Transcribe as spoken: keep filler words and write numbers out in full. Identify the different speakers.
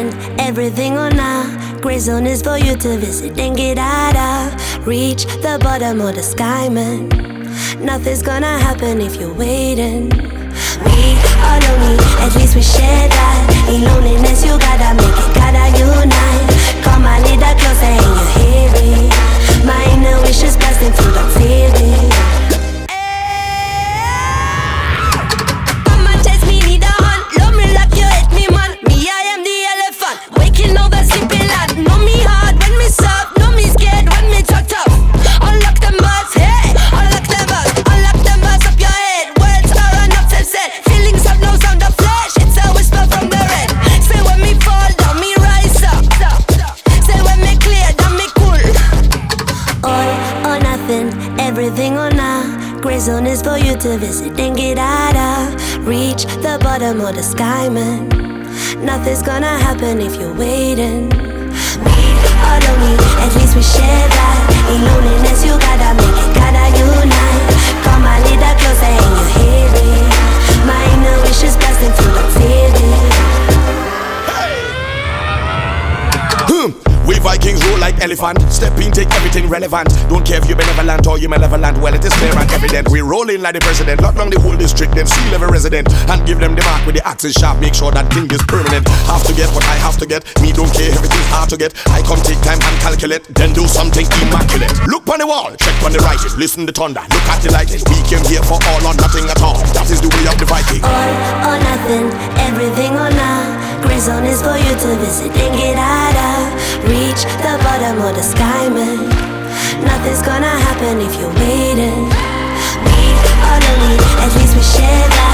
Speaker 1: nothing, everything or nah. Gray zone is for you to visit and get out of. Reach the bottom of the sky, man. Nothing's gonna happen if you're waiting. We are lonely, at least we share that. In loneliness you gotta make it, gotta unite. Come a little closer and you hear it. My inner wishes blasting through the feeling. Come and test me, need a hand. Love me like you hate me, man. Me, I am the elephant, waking over sleeping lad. Know me hard when me soft, know me scared when me talk tough. Unlock them bars, hey, unlock them bars, unlock them bars up your head. Words are enough to said. Feelings have no sound of flesh, it's a whisper from the red. Say when me fall down, me rise up. Say when me clear down, me cool. All or nothing, everything or nah. Gray zone is for you to visit and get out of. Reach the bottom of the sky, man. Nothing's gonna happen if you're waiting. We are lonely, at least we share that. In loneliness you gotta make it, gotta unite. Come a little closer and you hear it. My inner wishes blasting through the feeling.
Speaker 2: We Vikings rule like elephant. Step in, take everything relevant. Don't care if you're benevolent or you're malevolent. Well, it is clear and evident. We roll in like the president. Lock down the whole district, then seal every resident. And give them the mark with the axis sharp. Make sure that thing is permanent. Have to get what I have to get. Me don't care, everything's hard to get. I come take time and calculate. Then do something immaculate. Look on the wall, check on the writing. Listen to thunder, look at the lightning. We came here for all or nothing at all. That is the way of the Viking.
Speaker 1: All or nothing, everything or nah. Gray zone is for you to visit and get out of. Reach the bottom of the sky, man. Nothing's gonna happen if you're waiting. We are lonely, at least we share that.